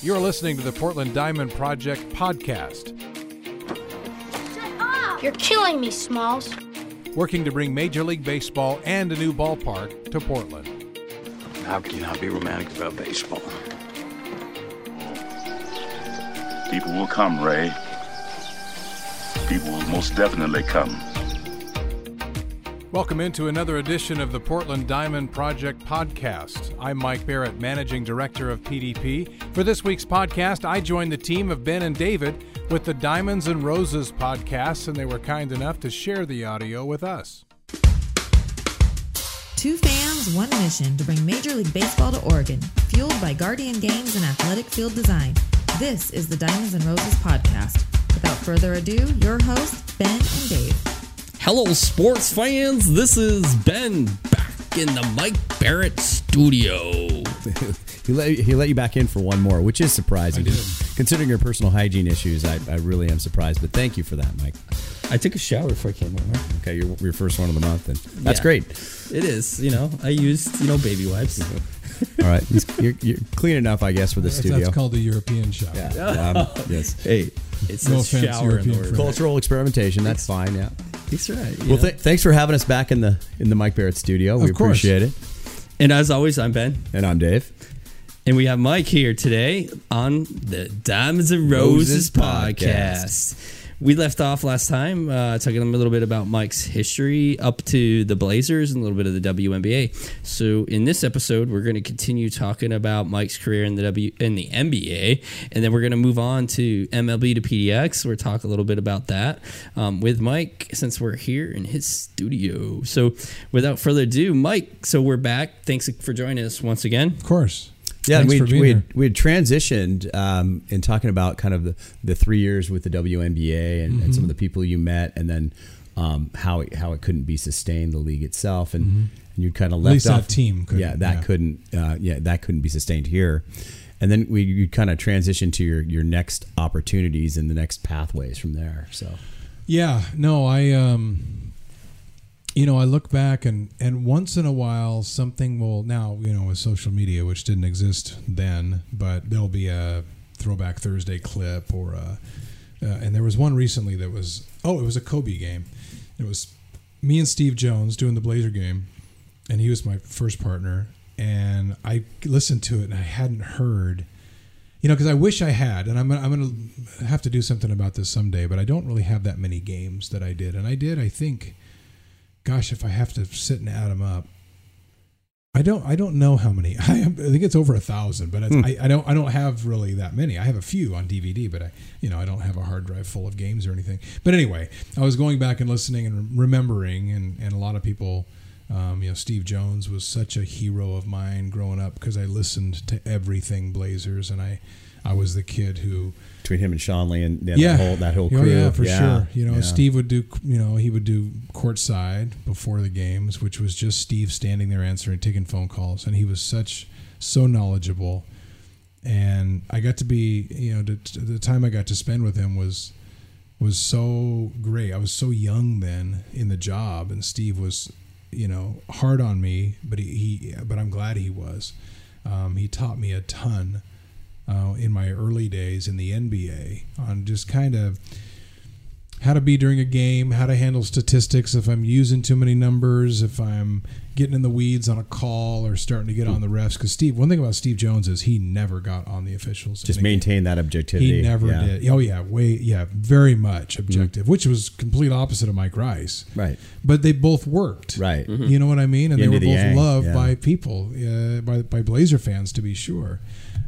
You're listening to the Portland Diamond Project podcast. Shut up! You're killing me, Smalls. Working to bring Major League Baseball and a new ballpark to Portland. How can you not be romantic about baseball? People will come, Ray. People will most definitely come. Welcome into another edition of the Portland Diamond Project podcast. I'm Mike Barrett, Managing Director of PDP. For this week's podcast, I joined the team of Ben and David with the Diamonds and Roses podcast, and they were kind enough to share the audio with us. Two fans, one mission to bring Major League Baseball to Oregon, fueled by Guardian Games and Athletic Field Design. This is the Diamonds and Roses podcast. Without further ado, your hosts, Ben and Dave. Hello, sports fans. This is Ben back in the Mike Barrett studio. He let you back in for one more, which is surprising. Considering your personal hygiene issues, I really am surprised. But thank you for that, Mike. I took a shower before I came over. Okay, you're your first one of the month, and that's great. It is. I used baby wipes. All right, you're clean enough, I guess, for the studio. That's called a European shower. Yeah. Yes. Hey, it's no a offense, shower European in the word. Cultural experimentation. That's fine. Yeah. That's right. Well, thanks for having us back in the Mike Barrett studio. We appreciate it. And as always, I'm Ben. And I'm Dave. And we have Mike here today on the Diamonds and Roses podcast. We left off last time talking a little bit about Mike's history up to the Blazers and a little bit of the WNBA. So in this episode, we're going to continue talking about Mike's career in the NBA, and then we're going to move on to MLB to PDX. We'll talk a little bit about that with Mike since we're here in his studio. So without further ado, Mike, so we're back. Thanks for joining us once again. Of course. Yeah, we had transitioned in talking about kind of the 3 years with the WNBA and some of the people you met, and then how it couldn't be sustained, the league itself, and you kind of left at least off that team couldn't. That couldn't be sustained here, and then you kind of transitioned to your next opportunities and the next pathways from there. So I look back and once in a while something will, now, with social media, which didn't exist then, but there'll be a Throwback Thursday clip or and there was one recently that was, it was a Kobe game. It was me and Steve Jones doing the Blazer game, and he was my first partner, and I listened to it and I hadn't heard, because I wish I had, and I'm going to have to do something about this someday, but I don't really have that many games that I did. And I think, gosh, if I have to sit and add them up, I don't know how many. I think it's over 1,000, but I don't have really that many. I have a few on DVD, but I don't have a hard drive full of games or anything. But anyway, I was going back and listening and remembering, and a lot of people, Steve Jones was such a hero of mine growing up because I listened to everything Blazers, and I was the kid who, between him and Sean Lee and that whole crew. Yeah, for sure. Steve would do, he would do courtside before the games, which was just Steve standing there answering, taking phone calls. And he was so knowledgeable. And I got to be, the time I got to spend with him was so great. I was so young then in the job, and Steve was, hard on me, but I'm glad he was. He taught me a ton. In my early days in the NBA on just kind of how to be during a game, how to handle statistics if I'm using too many numbers, if I'm getting in the weeds on a call or starting to get on the refs. Because one thing about Steve Jones is he never got on the officials. Just maintain that objectivity. He never did. Oh yeah, very much objective, which was complete opposite of Mike Rice. Right. But they both worked. Right. You know what I mean? And they were both loved by people, by Blazer fans, to be sure.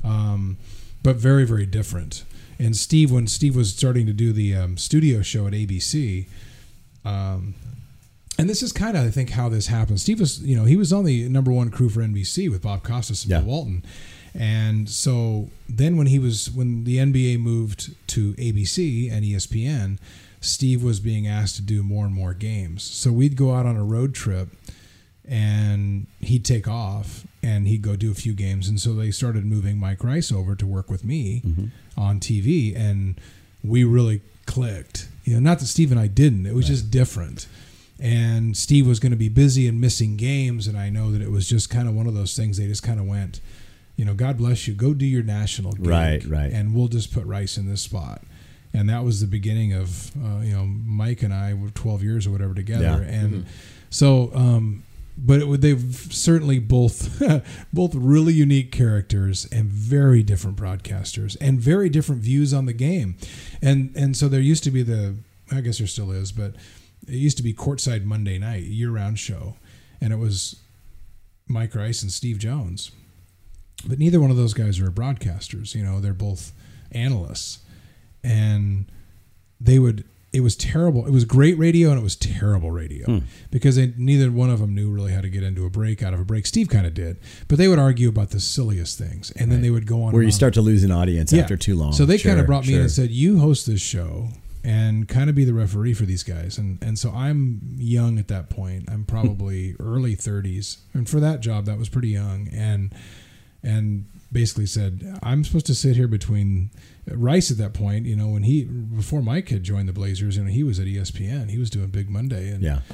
But very, very different. And Steve, when Steve was starting to do the studio show at ABC, and this is kind of, I think, how this happened. Steve was, he was on the number one crew for NBC with Bob Costas and Bill Walton. And so then when the NBA moved to ABC and ESPN, Steve was being asked to do more and more games. So we'd go out on a road trip, and he'd take off and he'd go do a few games. And so they started moving Mike Rice over to work with me on TV, and we really clicked. Not that Steve and I didn't. It was just different. And Steve was going to be busy and missing games, and I know that it was just kind of one of those things. They just kind of went, God bless you. Go do your national gig. Right. And we'll just put Rice in this spot. And that was the beginning of, Mike and I were 12 years or whatever together. Yeah. And so, but they've certainly both really unique characters and very different broadcasters and very different views on the game. And so there used to be I guess there still is, but it used to be Courtside Monday Night, year-round show. And it was Mike Rice and Steve Jones. But neither one of those guys are broadcasters. They're both analysts. And it was terrible. It was great radio and it was terrible radio because neither one of them knew really how to get into a break, out of a break. Steve kind of did, but they would argue about the silliest things. And then they would go on. Where you start to lose an audience after too long. So they kind of brought me in and said, you host this show and kind of be the referee for these guys. And so I'm young at that point. I'm probably early 30s. And for that job, that was pretty young. And basically said, I'm supposed to sit here between Rice at that point, before Mike had joined the Blazers, he was at ESPN. He was doing Big Monday.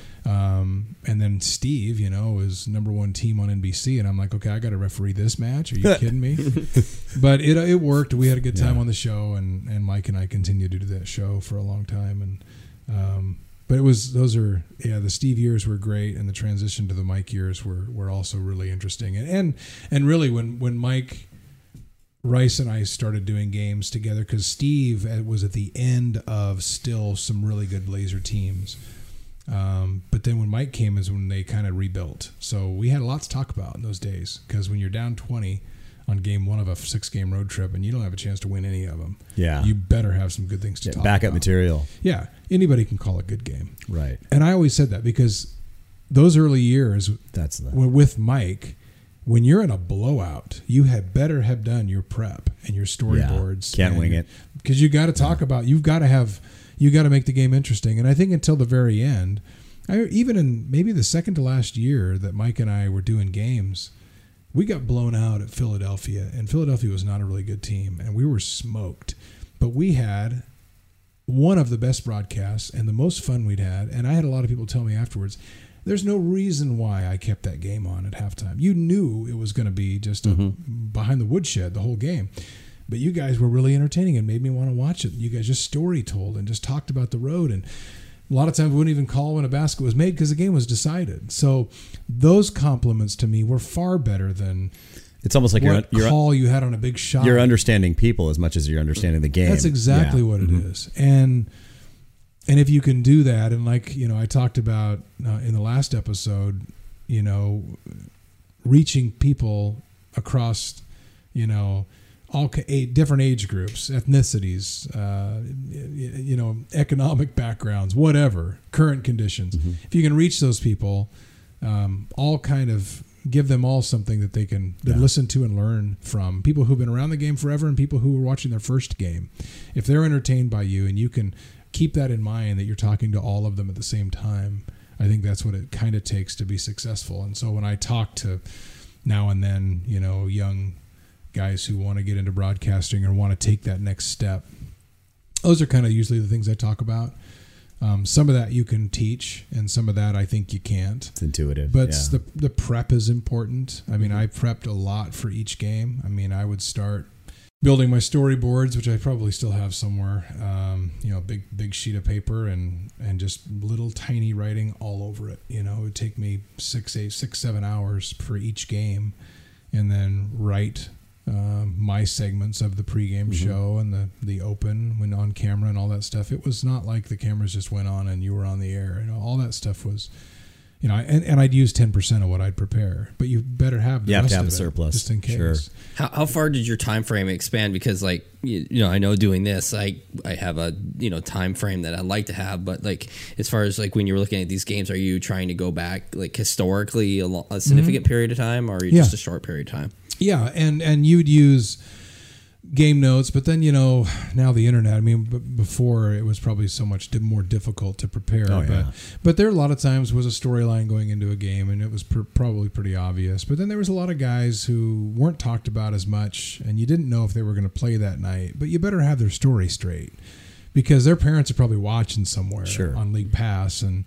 And then Steve, was number one team on NBC. And I'm like, okay, I got to referee this match. Are you kidding me? But it worked. We had a good time on the show, and Mike and I continued to do that show for a long time. And but the Steve years were great, and the transition to the Mike years were also really interesting. And really when Mike Rice and I started doing games together, because Steve was at the end of still some really good Blazer teams. But then when Mike came is when they kind of rebuilt. So we had a lot to talk about in those days, because when you're down 20 on game one of a 6-game road trip and you don't have a chance to win any of them, you better have some good things to talk about. Backup material. Yeah, anybody can call a good game. Right. And I always said that because those early years with Mike, when you're in a blowout, you had better have done your prep and your storyboards. Can't wing it. Because you got to talk about, you got to make the game interesting. And I think until the very end, even in maybe the second to last year that Mike and I were doing games, we got blown out at Philadelphia, and Philadelphia was not a really good team, and we were smoked. But we had one of the best broadcasts and the most fun we'd had. And I had a lot of people tell me afterwards, there's no reason why I kept that game on at halftime. You knew it was going to be just behind the woodshed the whole game. But you guys were really entertaining and made me want to watch it. You guys just story told and just talked about the road. And a lot of times we wouldn't even call when a basket was made because the game was decided. So those compliments to me were far better than it's almost like your call you had on a big shot. You're understanding people as much as you're understanding the game. That's exactly what it is. And if you can do that, and like, I talked about in the last episode, reaching people across, all different age groups, ethnicities, economic backgrounds, whatever, current conditions. If you can reach those people, all kind of give them all something that they can listen to and learn from. People who've been around the game forever and people who are watching their first game. If they're entertained by you and you can keep that in mind, that you're talking to all of them at the same time, I think that's what it kind of takes to be successful. And so when I talk to now and then, young guys who want to get into broadcasting or want to take that next step, those are kind of usually the things I talk about. Some of that you can teach, and some of that I think you can't. It's intuitive. But the prep is important. I mean, I prepped a lot for each game. I mean, I would start building my storyboards, which I probably still have somewhere, big sheet of paper and just little tiny writing all over it. It would take me 7 hours for each game, and then write my segments of the pregame show and the open when on camera and all that stuff. It was not like the cameras just went on and you were on the air. All that stuff was, and I'd use 10% of what I'd prepare, but you better have the you have rest to have of a it, surplus, just in case. Sure. How far did your time frame expand? Because I know doing this, I have a time frame that I like to have, but like as far as like when you're looking at these games, are you trying to go back like historically a significant period of time, or are you just a short period of time? Yeah, and you'd use game notes, but then now the internet. I mean, before it was probably so much more difficult to prepare. But there a lot of times was a storyline going into a game, and it was probably pretty obvious. But then there was a lot of guys who weren't talked about as much, and you didn't know if they were going to play that night. But you better have their story straight, because their parents are probably watching somewhere on League Pass, and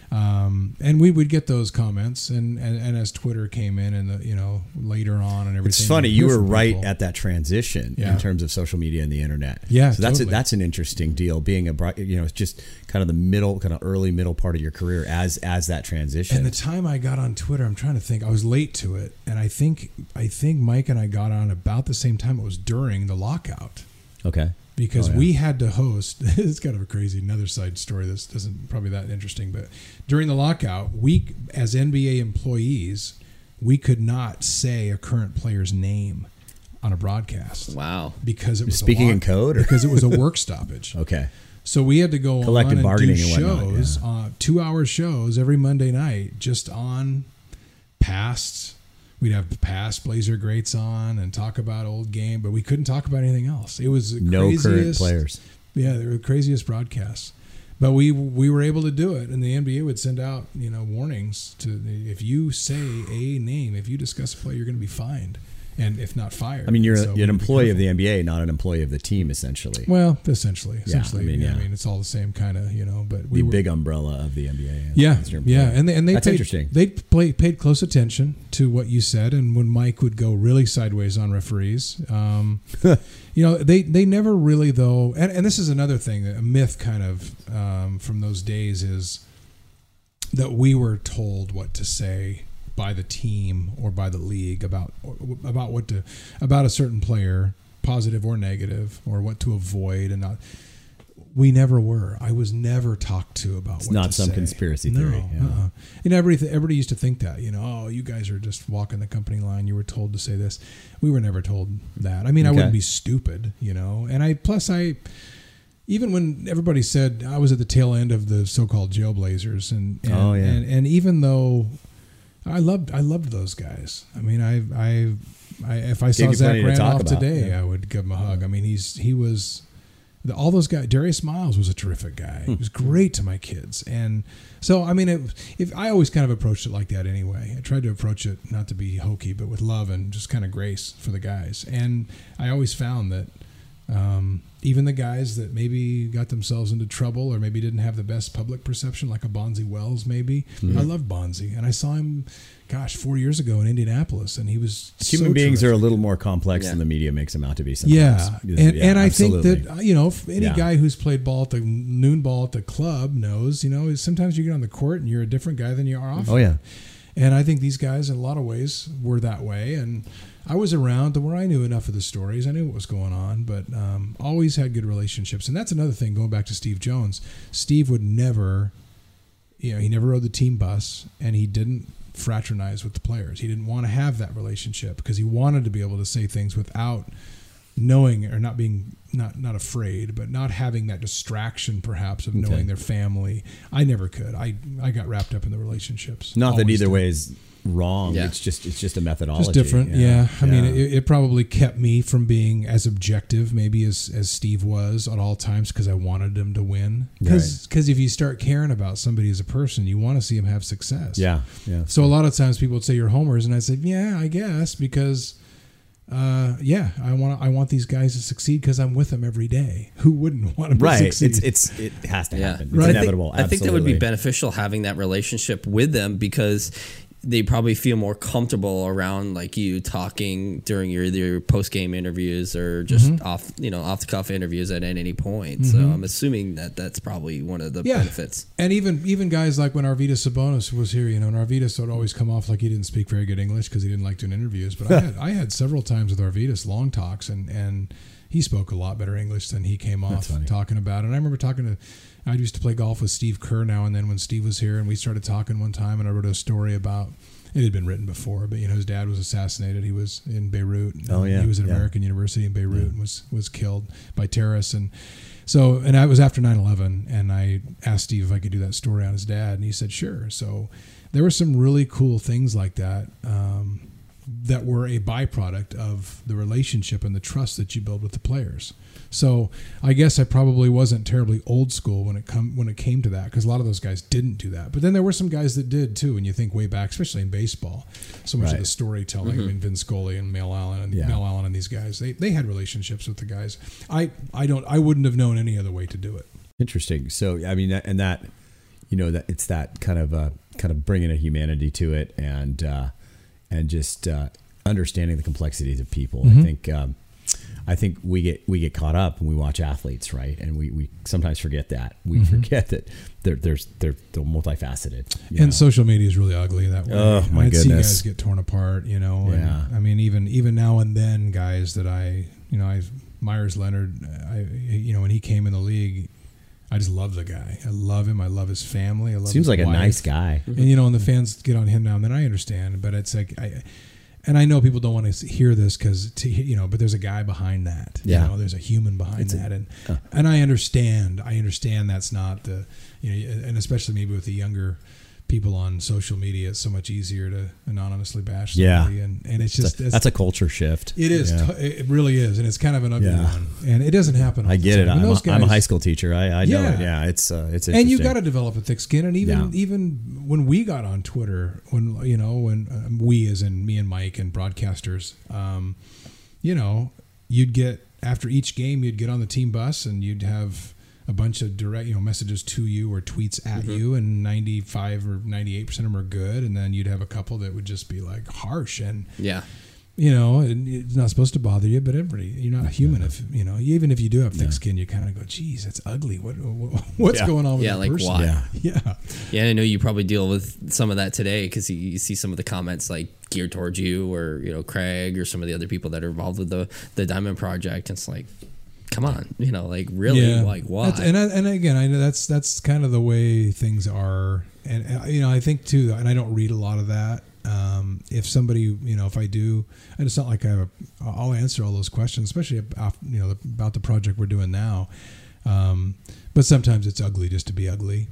And we would get those comments, and as Twitter came in, and later on and everything. It's funny, you were right at that transition in terms of social media and the internet. Yeah, so that's an interesting deal. Being it's just kind of the early middle part of your career as that transition. And the time I got on Twitter, I'm trying to think. I was late to it, and I think Mike and I got on about the same time. It was during the lockout. Okay. Because we had to host. It's kind of a crazy another side story. This isn't probably that interesting, but during the lockout, we as NBA employees, we could not say a current player's name on a broadcast. Wow! Because it was speaking in code, because it was a work stoppage. Okay. So we had to go collective on bargaining and do shows, and whatnot, 2-hour shows every Monday night, just on past. We'd have past Blazer greats on and talk about old game, but we couldn't talk about anything else. It was no current players. Yeah, they were the craziest broadcasts. But we were able to do it, and the NBA would send out warnings to if you say a name, if you discuss a play, you're going to be fined, and if not fired. I mean, you're an employee of the NBA, not an employee of the team, essentially. Well, essentially. I mean, it's all the same kind of, but we were big umbrella of the NBA. Yeah, and they that's interesting. They paid close attention to what you said, and when Mike would go really sideways on referees, they never really though. And this is another thing, a myth kind of from those days is that we were told what to say by the team or by the league about a certain player, positive or negative, or what to avoid and not. We never were. I was never talked to about. It's not some conspiracy theory. No, and everybody used to think that. You guys are just walking the company line. You were told to say this. We were never told that. I mean, I wouldn't be stupid, And even when everybody said I was at the tail end of the so-called Jailblazers, and even though. I loved those guys. I mean, I if I saw Zach Randolph today, I would give him a hug. I mean, he was all those guys. Darius Miles was a terrific guy. He was great to my kids, and so I mean, if I always kind of approached it like that anyway. I tried to approach it not to be hokey, but with love and just kind of grace for the guys. And I always found that even the guys that maybe got themselves into trouble or maybe didn't have the best public perception, like a Bonzi Wells, maybe. I loved Bonzi, and I saw him, 4 years ago in Indianapolis, and he was human beings terrific. are a little more complex than the media makes them out to be sometimes. And I think that any guy who's played ball at the noon ball at the club knows, sometimes you get on the court and you're a different guy than you are off. Oh yeah. And I think these guys in a lot of ways were that way, and I was around to where I knew enough of the stories. I knew what was going on, but always had good relationships. And that's another thing, going back to Steve Jones. Steve would never, he never rode the team bus, and he didn't fraternize with the players. He didn't want to have that relationship because he wanted to be able to say things without knowing or not being, not afraid, but not having that distraction perhaps of knowing their family. I never could. I got wrapped up in the relationships. Not that either way is wrong. Yeah. It's just a methodology. Just different. I mean, it probably kept me from being as objective maybe as Steve was at all times because I wanted him to win. Because if you start caring about somebody as a person, you want to see him have success. Yeah. So a lot of times people would say you're homers, and I said, yeah, I guess, because I want these guys to succeed because I'm with them every day. Who wouldn't want them to succeed? It has to happen. Right. It's inevitable. I think that would be beneficial, having that relationship with them, because they probably feel more comfortable around like you talking during your post game interviews or just off the cuff interviews at any point. So I'm assuming that's probably one of the benefits. And even guys like when Arvydas Sabonis was here, and Arvydas would always come off like he didn't speak very good English because he didn't like doing interviews. But I had several times with Arvydas long talks, and he spoke a lot better English than he came off talking about. And I remember I used to play golf with Steve Kerr now and then when Steve was here, and we started talking one time, and I wrote a story about, it had been written before, but his dad was assassinated. He was in Beirut. He was at American University in Beirut and was killed by terrorists. And so, and I was after 9/11, and I asked Steve if I could do that story on his dad, and he said sure. So there were some really cool things like that that were a byproduct of the relationship and the trust that you build with the players. So I guess I probably wasn't terribly old school when it came to that, because a lot of those guys didn't do that. But then there were some guys that did too. When you think way back, especially in baseball, so much of the storytelling. I mean, Vin Scully and Mel Allen and these guys, they had relationships with the guys. I wouldn't have known any other way to do it. Interesting. So I mean, and that that it's that kind of bringing a humanity to it, and just understanding the complexities of people. I think we get caught up when we watch athletes, right? And we sometimes forget that. We forget that they're multifaceted. And social media is really ugly that way. Oh my goodness! See guys get torn apart, And, I mean, even now and then, guys that Myers Leonard, when he came in the league, I just love the guy. I love him. I love his family. I love. Seems his like wife. a nice guy. And and the fans get on him now and then. I understand, but it's like And I know people don't want to hear this but there's a guy behind that. Yeah. There's a human behind that, and I understand. that's not the, and especially maybe with the younger people on social media, it's so much easier to anonymously bash somebody, and it's just that's a culture shift. It is. Yeah. It really is, and it's kind of an ugly one, and it doesn't happen all I get the it. time. I'm a high school teacher. I know it. Yeah, it's interesting. And you've got to develop a thick skin, and even when we got on Twitter, when we, as in me and Mike and broadcasters, you'd get, after each game, you'd get on the team bus and you'd have a bunch of direct, messages to you or tweets at you, and 95 or 98% of them are good, and then you'd have a couple that would just be like harsh, and and it's not supposed to bother you, but you're not human if even if you do have thick skin, you kind of go, geez, that's ugly. What's going on with that like person? why? Yeah. I know you probably deal with some of that today, because you see some of the comments like geared towards you, or Craig, or some of the other people that are involved with the Diamond Project. It's like, come on, really, like why? And again, I know that's kind of the way things are, and I think too, and I don't read a lot of that. If somebody, if I do, and it's not like I'll answer all those questions, especially about the project we're doing now. But sometimes it's ugly just to be ugly.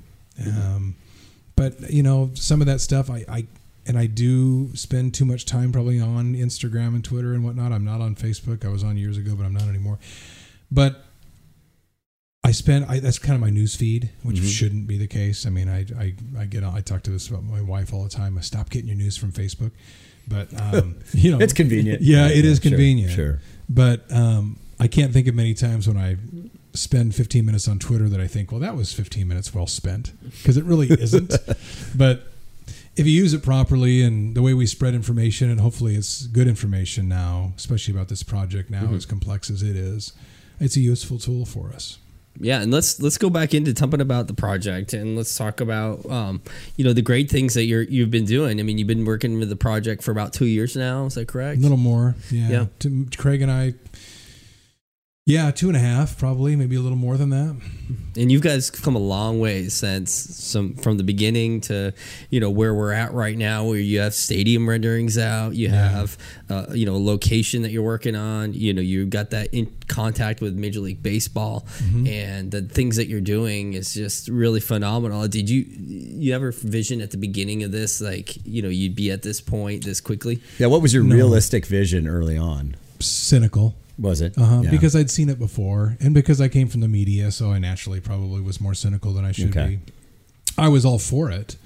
But some of that stuff, I do spend too much time probably on Instagram and Twitter and whatnot. I'm not on Facebook. I was on years ago, but I'm not anymore. But that's kind of my news feed, which shouldn't be the case. I mean, I talk to this about my wife all the time. I stop getting your news from Facebook, but it's convenient. Yeah, it is convenient. Sure. But I can't think of many times when I spend 15 minutes on Twitter that I think, well, that was 15 minutes well spent, because it really isn't. But if you use it properly, and the way we spread information, and hopefully it's good information now, especially about this project now, as complex as it is, it's a useful tool for us. Yeah, and let's go back into talking about the project, and let's talk about the great things that you've been doing. I mean, you've been working with the project for about 2 years now. Is that correct? A little more. Yeah. Craig and I. Yeah, 2.5 probably, maybe a little more than that. And you guys come a long way since from the beginning to where we're at right now, where you have stadium renderings out, you have a location that you're working on, you got that in contact with Major League Baseball, and the things that you're doing is just really phenomenal. Did you ever vision at the beginning of this, like you'd be at this point this quickly? Yeah, what was your realistic vision early on? Cynical. Was it? Because I'd seen it before, and because I came from the media, so I naturally probably was more cynical than I should be. I was all for it.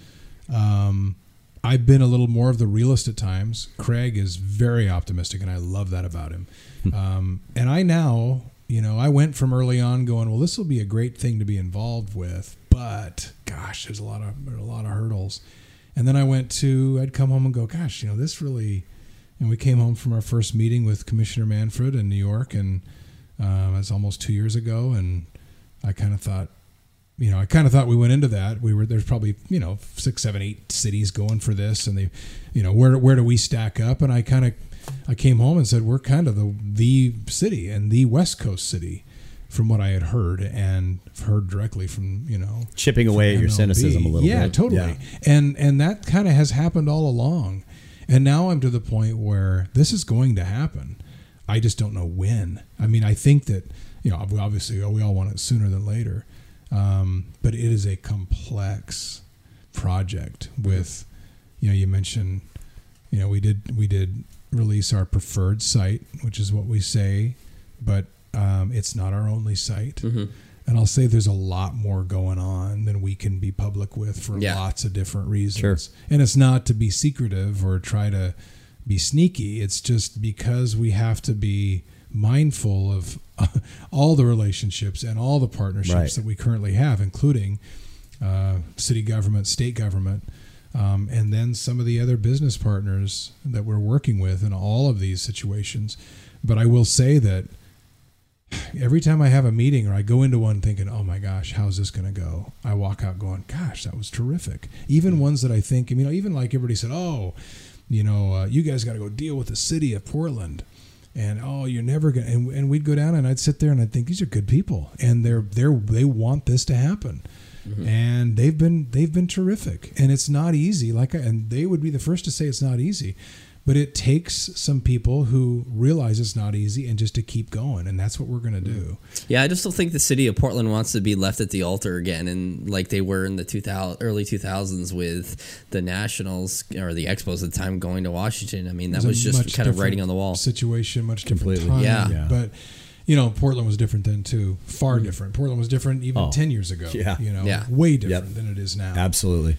I've been a little more of the realist at times. Craig is very optimistic, and I love that about him. And I now, I went from early on going, well, this will be a great thing to be involved with, but gosh, there's a lot of hurdles. And then I'd come home and go, gosh, this really. And we came home from our first meeting with Commissioner Manfred in New York, and it's almost 2 years ago. And I kind of thought, we went into that. There's probably 6, 7, 8 cities going for this, and they, where do we stack up? And I came home and said, we're kind of the city and the West Coast city, from what I had heard and heard directly from chipping away at your cynicism a little bit. Yeah, totally. And that kind of has happened all along. And now I'm to the point where this is going to happen. I just don't know when. I mean, I think that, obviously we all want it sooner than later. But it is a complex project with, you mentioned, we did release our preferred site, which is what we say, but it's not our only site. And I'll say there's a lot more going on than we can be public with for lots of different reasons. Sure. And it's not to be secretive or try to be sneaky. It's just because we have to be mindful of all the relationships and all the partnerships that we currently have, including city government, state government, and then some of the other business partners that we're working with in all of these situations. But I will say that every time I have a meeting or I go into one thinking, oh my gosh, how's this going to go? I walk out going, gosh, that was terrific. Even ones that I think, even like everybody said, you guys got to go deal with the city of Portland. And you're never gonna. And we'd go down, and I'd sit there, and I'd think these are good people, and they want this to happen, and they've been terrific. And it's not easy. And they would be the first to say it's not easy, but it takes some people who realize it's not easy and just to keep going, and that's what we're gonna do. Yeah, I just don't think the city of Portland wants to be left at the altar again, and like they were in the early 2000s with the Nationals or the Expos at the time going to Washington. I mean, that was just kind of writing on the wall situation, much different completely. Time. Yeah. But Portland was different then too, far different. Portland was different even 10 years ago. Way different than it is now. Absolutely.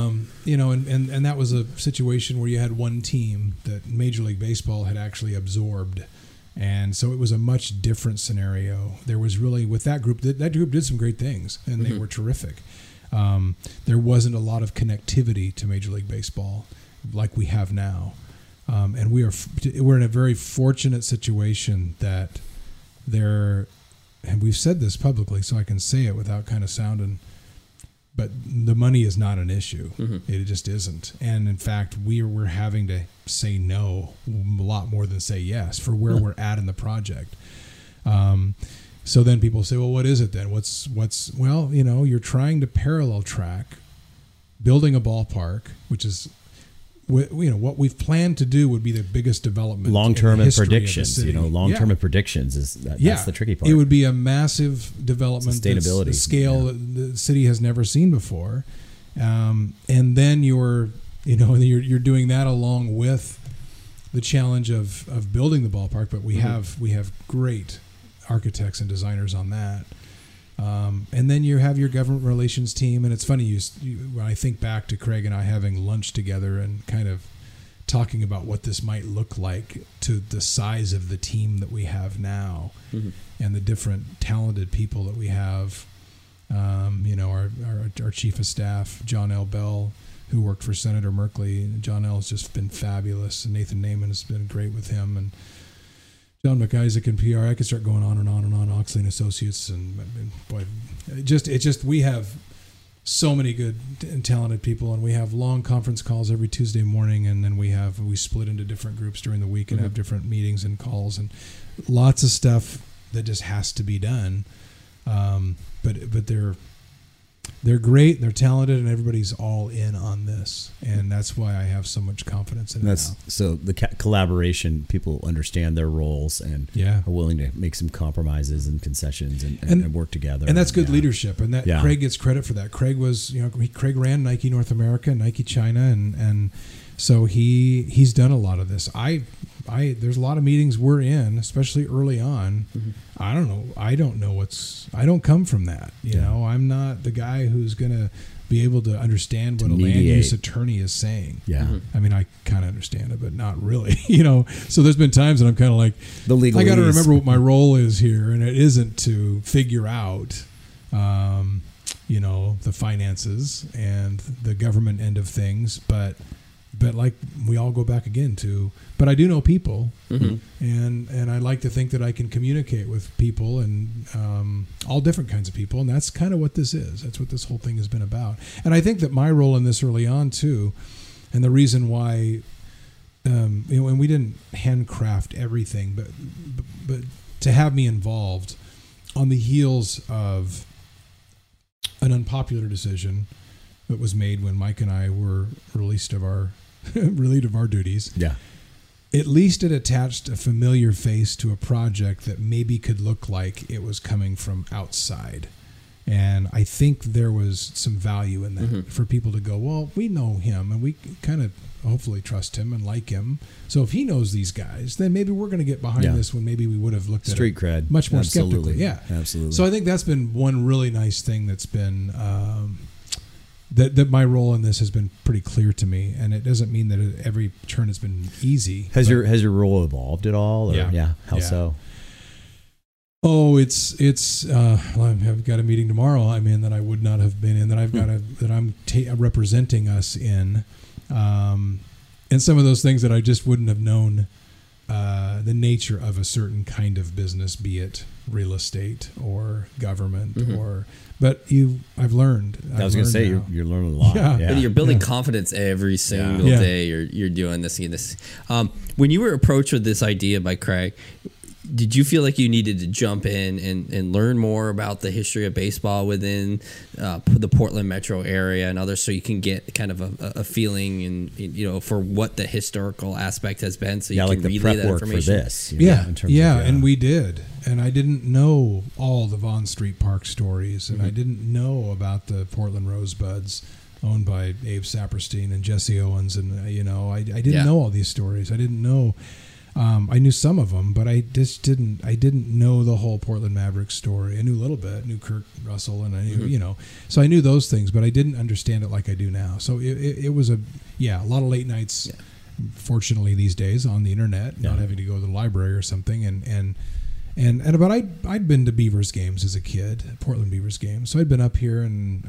And that was a situation where you had one team that Major League Baseball had actually absorbed. And so it was a much different scenario. There was really, with that group did some great things, and they were terrific. There wasn't a lot of connectivity to Major League Baseball like we have now. And we're in a very fortunate situation that and we've said this publicly, so I can say it without kind of sounding, but the money is not an issue. It just isn't. And in fact, we're having to say no a lot more than say yes for where we're at in the project. So then people say, well, what is it then? Well, you're trying to parallel track building a ballpark, which is, what we've planned to do would be the biggest development. Long-term and predictions, long-term and predictions that's the tricky part. It would be a massive development. Sustainability. The scale that the city has never seen before. And then you're doing that along with the challenge of building the ballpark, but we have great architects and designers on that. And then you have your government relations team, and it's funny when I think back to Craig and I having lunch together and kind of talking about what this might look like to the size of the team that we have now, and the different talented people that we have. Our chief of staff, John L. Bell, who worked for Senator Merkley. John L. has just been fabulous, and Nathan Naiman has been great with him, and John McIsaac and PR. I could start going on and on and on. Oxley and Associates, and boy, we have so many good and talented people, and we have long conference calls every Tuesday morning, and then we split into different groups during the week and have different meetings and calls, and lots of stuff that just has to be done. But they're great, they're talented, and everybody's all in on this, and that's why I have so much confidence in it now. So the collaboration, people understand their roles and are willing to make some compromises and concessions and work together. And that's good leadership, and that Craig gets credit for that. Craig ran Nike North America, Nike China, and so he's done a lot of this. There's a lot of meetings we're in, especially early on. I don't know. I don't come from that. I'm not the guy who's going to be able to understand what a land use attorney is saying. Yeah. I mean, I kind of understand it, but not really, So there's been times that I'm kind of like, I got to remember what my role is here. And it isn't to figure out, the finances and the government end of things, but like we all go back again to, but I do know people, and I like to think that I can communicate with people and all different kinds of people, and that's kind of what this is. That's what this whole thing has been about. And I think that my role in this early on too, and the reason why, and we didn't handcraft everything, but to have me involved on the heels of an unpopular decision that was made when Mike and I were relieved of our duties. Yeah. At least it attached a familiar face to a project that maybe could look like it was coming from outside. And I think there was some value in that for people to go, well, we know him and we kind of hopefully trust him and like him. So if he knows these guys, then maybe we're going to get behind this when maybe we would have looked street at cred much more skeptically. Yeah, absolutely. So I think that's been one really nice thing that's been that my role in this has been pretty clear to me, and it doesn't mean that every turn has been easy. Has your role evolved at all? Or? Yeah. How so? Oh, it's. I've got a meeting tomorrow. I'm in that I would not have been in. That I've got that I'm representing us in, and some of those things that I just wouldn't have known. The nature of a certain kind of business, be it real estate or government, but I've learned. I was going to say you're learning a lot. Yeah. And you're building confidence every single day. You're doing this. When you were approached with this idea by Craig, did you feel like you needed to jump in and learn more about the history of baseball within the Portland metro area and others, so you can get kind of a feeling and for what the historical aspect has been, so you can relay that information for this? And we did. And I didn't know all the Vaughn Street Park stories, and I didn't know about the Portland Rosebuds owned by Abe Saperstein and Jesse Owens, and I didn't know all these stories. I didn't know. I knew some of them, but I just didn't. I didn't know the whole Portland Mavericks story. I knew a little bit. I knew Kurt Russell, and I knew, so I knew those things, but I didn't understand it like I do now. So it was a lot of late nights. Yeah. Fortunately, these days on the internet, not having to go to the library or something, but I'd been to Beavers games as a kid, Portland Beavers games. So I'd been up here, and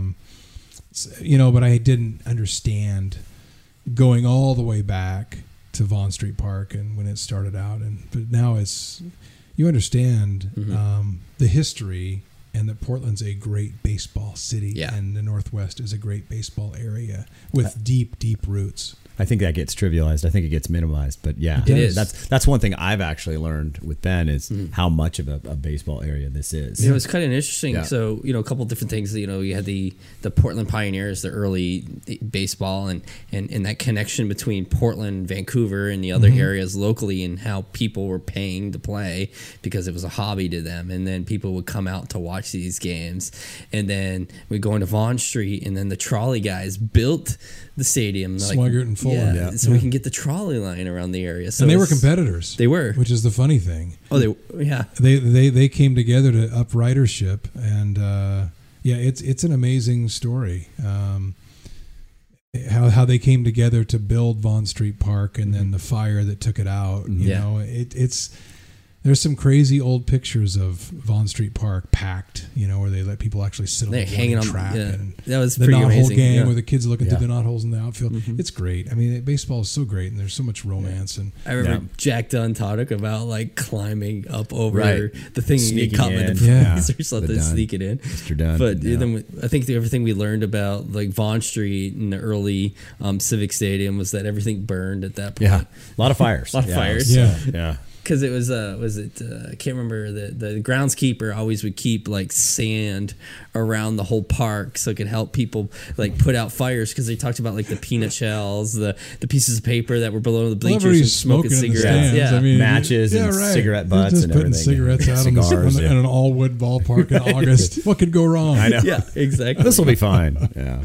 but I didn't understand going all the way back to Vaughn Street Park and when it started out, but now you understand the history, and that Portland's a great baseball city, and the Northwest is a great baseball area with deep roots. I think that gets trivialized. I think it gets minimized, but it is. That's one thing I've actually learned with Ben is how much of a baseball area this is. It was kind of interesting. Yeah. So a couple of different things. You had the Portland Pioneers, the early baseball, and that connection between Portland, Vancouver, and the other areas locally, and how people were paying to play because it was a hobby to them, and then people would come out to watch these games, and then we go into Vaughn Street, and then the trolley guys built the stadium, Swigert and Fuller, so we can get the trolley line around the area. So and they were competitors. They were, which is the funny thing. Oh, they came together to up ridership, and it's an amazing story. How they came together to build Vaughn Street Park, and then the fire that took it out. There's some crazy old pictures of Vaughn Street Park packed, where they let people actually sit on the hanging on track. And that was the pretty knothole amazing. game where the kids looking through the knotholes in the outfield. It's great. I mean, baseball is so great, and there's so much romance. And I remember Jack Dunn talking about climbing up over the thing and get caught by the police or something, sneaking in. Mr. Dunn. But then I think everything we learned about Vaughn Street and the early Civic Stadium was that everything burned at that point. Yeah, a lot of fires. Yeah. Because it was I can't remember, the groundskeeper always would keep sand around the whole park so it could help people put out fires, because they talked about the peanut shells, the pieces of paper that were below the bleachers, and smoking cigarettes, I mean, matches and cigarette butts just and putting everything. cigarettes out in an all wood ballpark in August. What could go wrong? I know. Yeah, exactly. This will be fine. Yeah.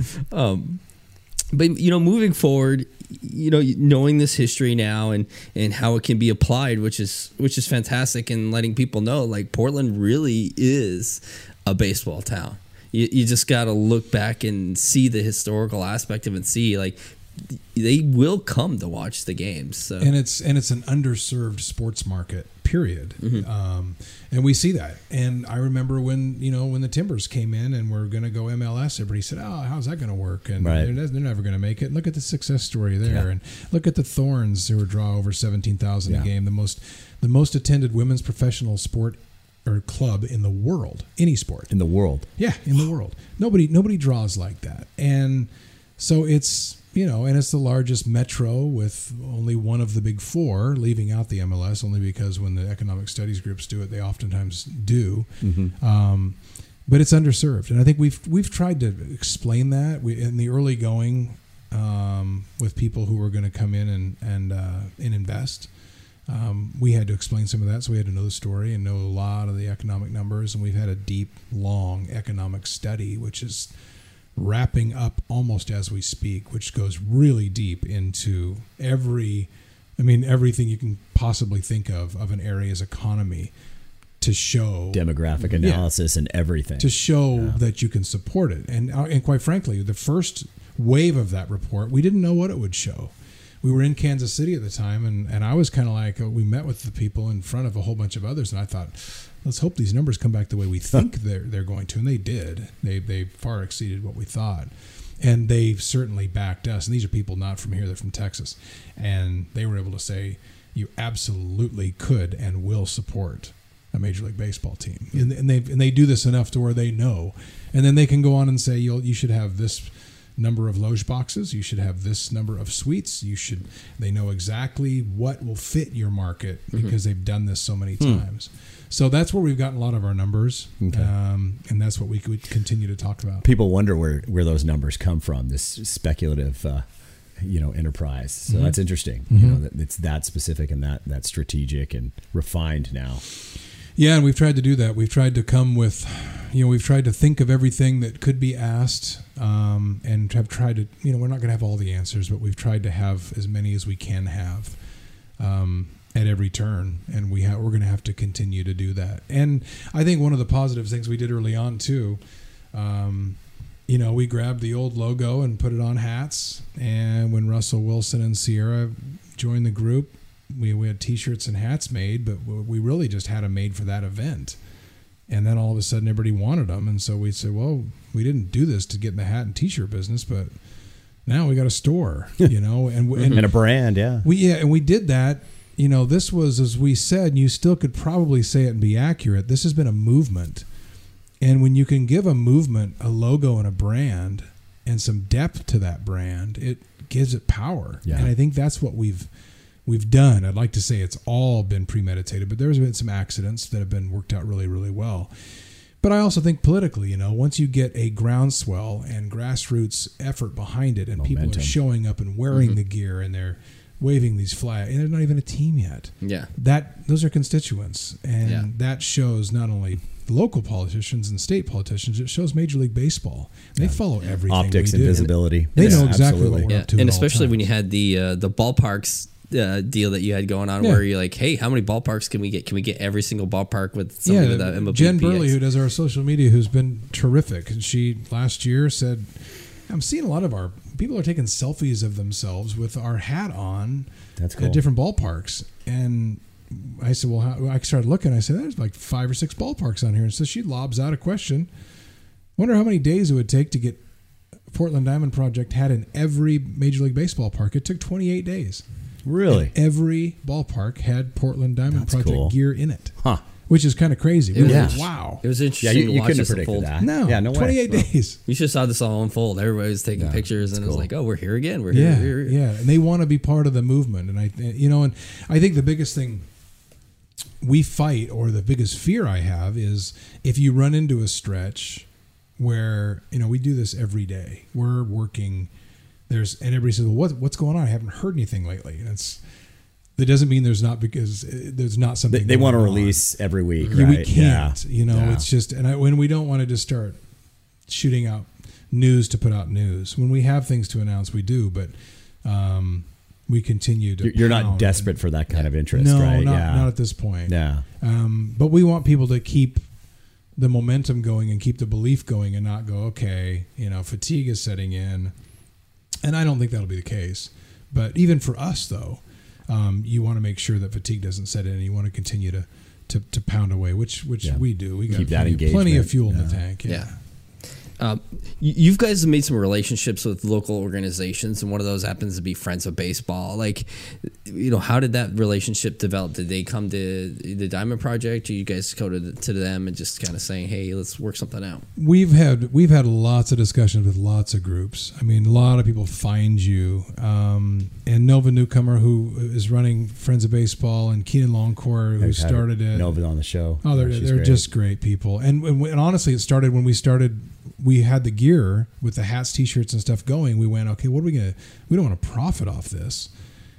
But moving forward, knowing this history now and how it can be applied, which is fantastic, and letting people know Portland really is a baseball town. You just got to look back and see the historical aspect of it, and see they will come to watch the games. So. And it's an underserved sports market, period. And we see that. And I remember when the Timbers came in and were going to go MLS, everybody said, "Oh, how's that going to work?" And they're never going to make it. And look at the success story there. Yeah. And look at the Thorns, who draw over 17,000 a game, the most attended women's professional sport or club in the world, any sport in the world. Yeah, in the world. Nobody draws like that. And so it's. And it's the largest metro with only one of the big four, leaving out the MLS only because when the economic studies groups do it, they oftentimes do. But it's underserved, and I think we've tried to explain that in the early going with people who were going to come in and invest. We had to explain some of that, so we had to know the story and know a lot of the economic numbers, and we've had a deep, long economic study, which is wrapping up almost as we speak, which goes really deep into everything you can possibly think of an area's economy, to show demographic analysis and everything, to show that you can support it. And quite frankly, the first wave of that report, we didn't know what it would show. We were in Kansas City at the time, and I was kind of we met with the people in front of a whole bunch of others, and I thought, let's hope these numbers come back the way we think they're going to. And they did. They far exceeded what we thought. And they certainly backed us. And these are people not from here, they're from Texas. And they were able to say, you absolutely could and will support a Major League Baseball team. And they do this enough to where they know. And then they can go on and say, you should have this number of loge boxes, you should have this number of suites, they know exactly what will fit your market because they've done this so many times. So that's where we've gotten a lot of our numbers, and that's what we could continue to talk about. People wonder where those numbers come from, this speculative enterprise. So that's interesting. That it's that specific and that strategic and refined now. Yeah, and we've tried to do that. We've tried to come with, we've tried to think of everything that could be asked, and have tried to, we're not going to have all the answers, but we've tried to have as many as we can have at every turn, and we're going to have to continue to do that. And I think one of the positive things we did early on too, we grabbed the old logo and put it on hats, and when Russell Wilson and Sierra joined the group, we had T-shirts and hats made, but we really just had them made for that event. And then all of a sudden, everybody wanted them, and so we said, "Well, we didn't do this to get in the hat and T-shirt business, but now we got a store, and a brand, yeah. And we did that. This was, as we said, and you still could probably say it and be accurate. This has been a movement, and when you can give a movement a logo and a brand and some depth to that brand, it gives it power. Yeah. And I think that's what we've done. I'd like to say it's all been premeditated, but there's been some accidents that have been worked out really, really well. But I also think politically, once you get a groundswell and grassroots effort behind it, and momentum, people are showing up and wearing the gear, and they're waving these flags, and they're not even a team yet. Yeah, those are constituents, and that shows not only the local politicians and state politicians, it shows Major League Baseball. They follow everything. Optics we do. And visibility. They know exactly what we're up to. And especially when you had the ballparks deal that you had going on, where you're like, hey, how many ballparks can we get? Can we get every single ballpark with somebody with that MLB Jen Burley, who does our social media, who's been terrific, and she last year said, I'm seeing a lot of our people are taking selfies of themselves with our hat on. That's cool. At different ballparks. And I said, well, I started looking. I said, there's like 5 or 6 ballparks on here. And so she lobs out a question. Wonder how many days it would take to get Portland Diamond Project hat in every Major League Baseball park. It took 28 days. Really? And every ballpark had Portland Diamond Project gear in it. Huh. Which is kind of crazy. Wow. It was interesting. You couldn't have predicted that. No. Yeah, no way. 28 days. You should have saw this all unfold. Everybody was taking pictures, and it was like, oh, we're here again. We're here. Yeah. And they want to be part of the movement. And I think the biggest thing we fight, or the biggest fear I have, is if you run into a stretch where, we do this every day. We're working. And everybody says, well, what's going on? I haven't heard anything lately. And that doesn't mean there's not, because there's not something they want to release every week, right? We can't, it's just, when we don't want to just start shooting out news to put out news. When we have things to announce, we do, but we continue to. You're not desperate for that kind of interest, no, right? Not at this point. Yeah. But we want people to keep the momentum going and keep the belief going, and not go, okay, fatigue is setting in. And I don't think that'll be the case. But even for us, though, you want to make sure that fatigue doesn't set in, and you want to continue to pound away, which we do. We got keep that engagement. Plenty of fuel in the tank. Yeah. You guys have made some relationships with local organizations, and one of those happens to be Friends of Baseball. Like, how did that relationship develop? Did they come to the Diamond Project, or you guys go to them and just kind of saying, "Hey, let's work something out"? We've had lots of discussions with lots of groups. I mean, a lot of people find you, and Nova Newcomer, who is running Friends of Baseball, and Keenan Longcore, who started it. Nova on the show. Oh, they're just great people, and honestly, it started when we started. We had the gear with the hats, T-shirts, and stuff going. We went, okay, what are we gonna? We don't want to profit off this,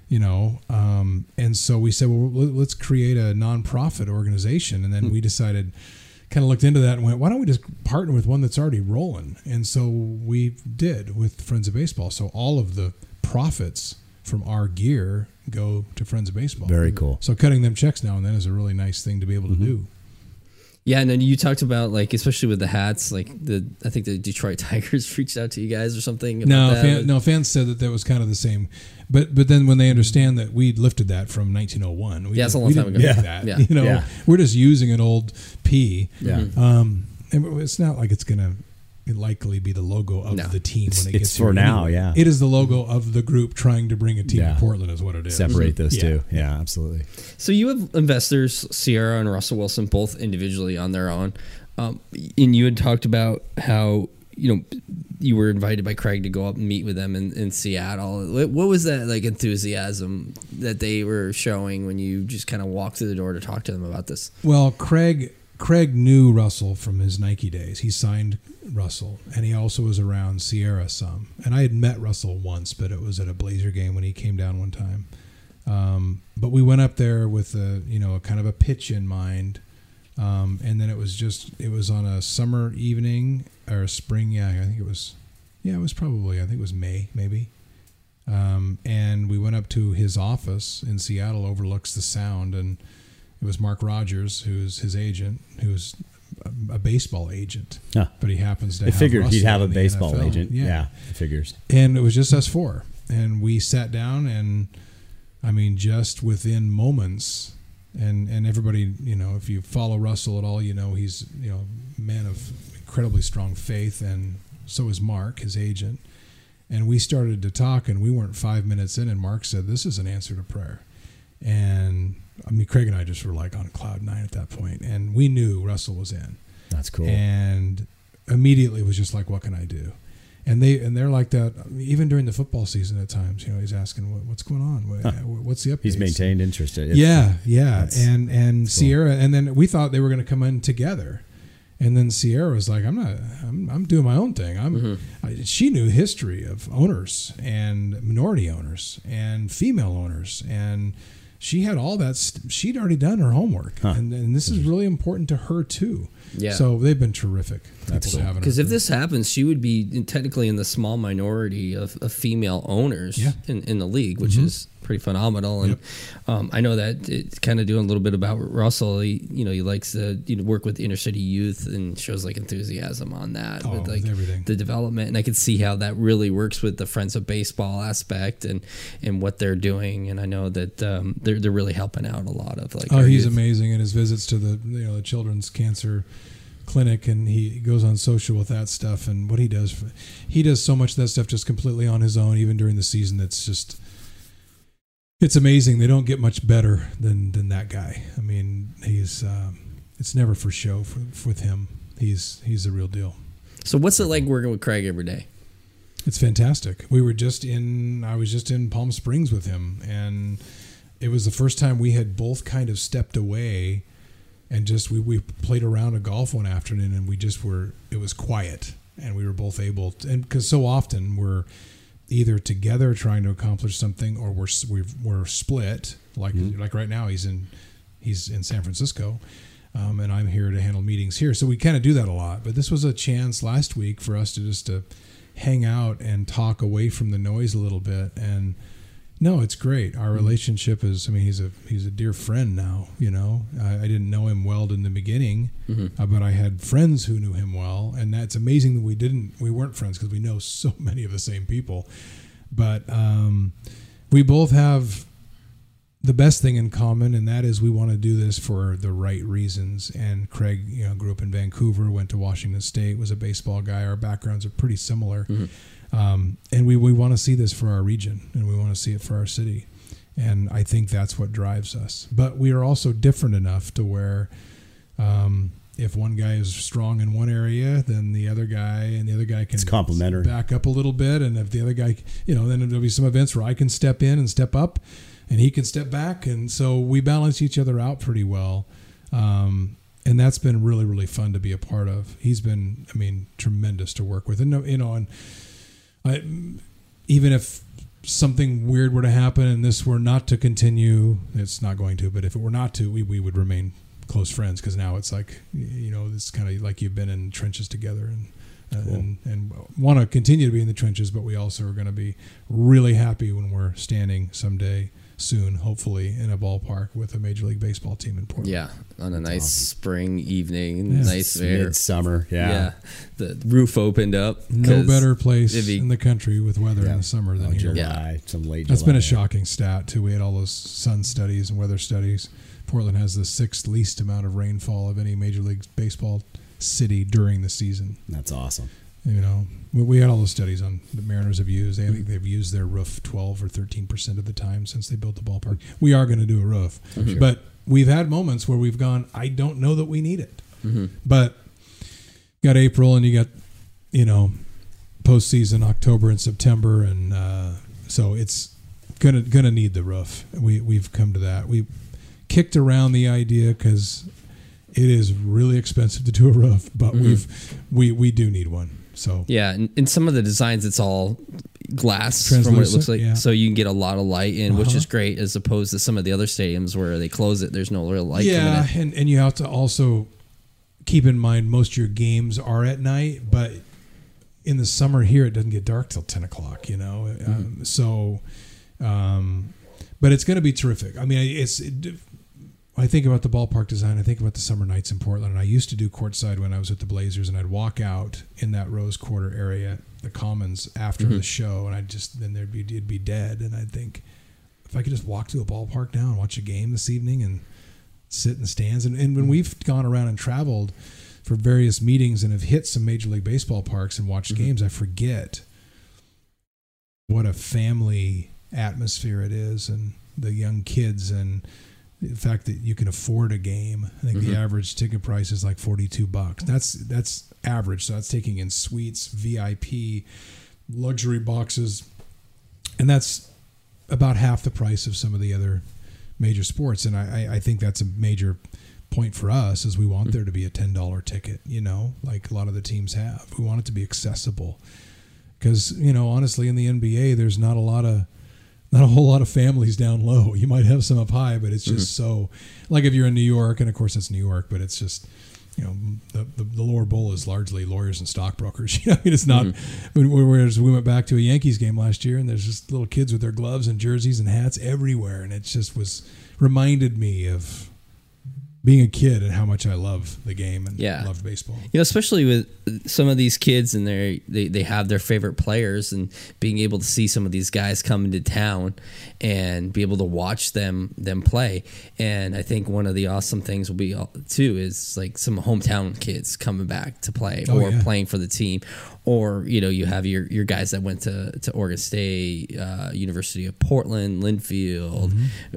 And so we said, well, let's create a nonprofit organization. And then we decided, kind of looked into that and went, why don't we just partner with one that's already rolling? And so we did with Friends of Baseball. So all of the profits from our gear go to Friends of Baseball. Very cool. So cutting them checks now and then is a really nice thing to be able to do. Yeah, and then you talked about, like, especially with the hats, like I think the Detroit Tigers reached out to you guys or something. Fans said that was kind of the same, but then when they understand that we lifted that from 1901, it's a long time ago. We're just using an old P. Yeah. And it's not like it's gonna likely be the logo of the team when it gets for now. Anyway. Yeah, it is the logo of the group trying to bring a team to Portland is what it is. Separate those two. Yeah, absolutely. So you have investors, Sierra and Russell Wilson, both individually on their own, and you had talked about how you were invited by Craig to go up and meet with them in Seattle. What was that like enthusiasm that they were showing when you just kind of walked through the door to talk to them about this? Well, Craig knew Russell from his Nike days. He signed Russell, and he also was around Sierra some. And I had met Russell once, but it was at a Blazer game when he came down one time. But we went up there with a kind of a pitch in mind, and then it was on a summer evening or a spring. I think it was May maybe. And we went up to his office in Seattle, overlooks the Sound, and it was Mark Rogers, who's his agent, who's a baseball agent, but he happens to have figured Russell he'd have a in the baseball NFL. agent. Yeah, it figures. And it was just us four, and we sat down, and I mean, just within moments, and everybody, if you follow Russell at all, he's a man of incredibly strong faith, and so is Mark, his agent. And we started to talk, and we weren't 5 minutes in, and Mark said, "This is an answer to prayer." And I mean, Craig and I just were like on cloud nine at that point, and we knew Russell was in. That's cool. And immediately it was just like, what can I do? And they're like that even during the football season at times. He's asking, what's going on? What's the update? He's maintained interest. Yeah. And cool. Sierra, and then we thought they were going to come in together. And then Sierra was like, I'm doing my own thing. She knew history of owners and minority owners and female owners, and she had all that. She'd already done her homework, and this is really important to her too. Yeah. So they've been terrific. That's cool. Because if this happens, she would be technically in the small minority of female owners in the league, which is pretty phenomenal. And I know that it's kind of doing a little bit about Russell. He likes to work with inner city youth and shows like enthusiasm on that with like everything. The development. And I could see how that really works with the Friends of Baseball aspect and what they're doing. And I know that they're really helping out a lot of like. He's amazing in his visits to the children's cancer clinic, and he goes on social with that stuff, and what he does so much of that stuff just completely on his own, even during the season. It's amazing. They don't get much better than that guy. I mean, he's it's never for show with him. He's the real deal. So what's it like working with Craig every day? It's fantastic. I was just in Palm Springs with him, and it was the first time we had both kind of stepped away. And just we played a round of golf one afternoon, and it was quiet, and we were both able to, and because so often we're either together trying to accomplish something, or we're split. Like right now, he's in San Francisco, and I'm here to handle meetings here. So we kind of do that a lot. But this was a chance last week for us to hang out and talk away from the noise a little bit. And no, it's great. Our relationship is, he's a dear friend now, I didn't know him well in the beginning, but I had friends who knew him well, and that's amazing that we weren't friends because we know so many of the same people. But we both have the best thing in common, and that is we want to do this for the right reasons. And Craig, grew up in Vancouver, went to Washington State, was a baseball guy. Our backgrounds are pretty similar. And we want to see this for our region, and we want to see it for our city. And I think that's what drives us. But we are also different enough to where if one guy is strong in one area, then the other guy can it's complementary. Back up a little bit. And if the other guy, then there'll be some events where I can step in and step up, and he can step back. And so we balance each other out pretty well. And that's been really, really fun to be a part of. He's been, tremendous to work with. And, even if something weird were to happen and this were not to continue, it's not going to, but if it were not to, we would remain close friends, because now it's like, it's kind of like you've been in trenches together and want to continue to be in the trenches, but we also are going to be really happy when we're standing someday soon, hopefully, in a ballpark with a Major League Baseball team in Portland. Yeah, on a nice spring evening, nice midsummer. Yeah, the roof opened up. No better place in the country with weather in the summer than here. July, some late That's July. been a shocking stat too. We had all those sun studies and weather studies. Portland has the 6th least amount of rainfall of any Major League Baseball city during the season. That's awesome. You know, we had all those studies on the Mariners have used. I think they've used their roof 12 or 13% of the time since they built the ballpark. We are going to do a roof, but we've had moments where we've gone, I don't know that we need it. But you got April and you got, postseason October and September, and so it's gonna need the roof. We've come to that. We kicked around the idea because it is really expensive to do a roof, but we do need one. So yeah, and in some of the designs, it's all glass from what it looks like, so you can get a lot of light in, which is great, as opposed to some of the other stadiums where they close it. There's no real light coming in. and you have to also keep in mind most of your games are at night, but in the summer here it doesn't get dark till 10 o'clock. But it's going to be terrific. I mean, I think about the ballpark design. I think about the summer nights in Portland. And I used to do courtside when I was with the Blazers, and I'd walk out in that Rose Quarter area, the Commons, after the show, and it'd be dead. And I'd think, if I could just walk to a ballpark now and watch a game this evening and sit in the stands. And when we've gone around and traveled for various meetings and have hit some Major League Baseball parks and watched games, I forget what a family atmosphere it is, and the young kids, and the fact that you can afford a game. I think the average ticket price is like $42. That's average. So that's taking in suites, VIP, luxury boxes, and that's about half the price of some of the other major sports. And I think that's a major point for us, is we want there to be a $10 ticket, like a lot of the teams have. We want it to be accessible because, honestly, in the NBA, there's not a whole lot of families down low. You might have some up high, but it's just so, like if you're in New York, and of course it's New York, but it's just, the lower bowl is largely lawyers and stockbrokers. It's not, whereas we went back to a Yankees game last year, and there's just little kids with their gloves and jerseys and hats everywhere. And it just reminded me of being a kid and how much I love the game and love baseball. Especially with some of these kids, and they have their favorite players, and being able to see some of these guys come into town and be able to watch them play. And I think one of the awesome things will be too is like some hometown kids coming back to play playing for the team. Or, you have your guys that went to Oregon State, University of Portland, Linfield,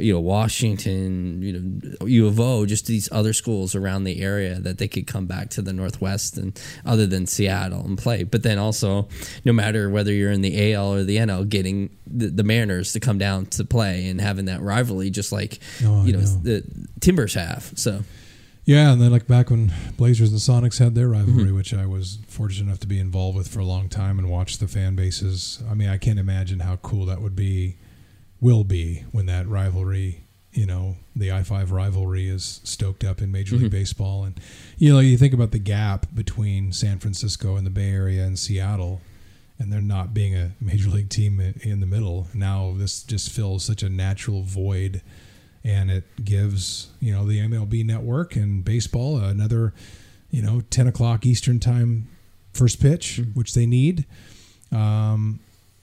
Washington, U of O, just these other schools around the area that they could come back to the Northwest and other than Seattle and play. But then also, no matter whether you're in the AL or the NL, getting the Mariners to come down to play and having that rivalry, just like the Timbers have. So. Yeah, and then like back when Blazers and Sonics had their rivalry, which I was fortunate enough to be involved with for a long time and watch the fan bases. I mean, I can't imagine how cool that will be when that rivalry, the I-5 rivalry is stoked up in Major League Baseball. And, you think about the gap between San Francisco and the Bay Area and Seattle, and there not being a Major League team in the middle. Now this just fills such a natural void. And it gives, the MLB network and baseball another, 10 o'clock Eastern time first pitch, which they need. And,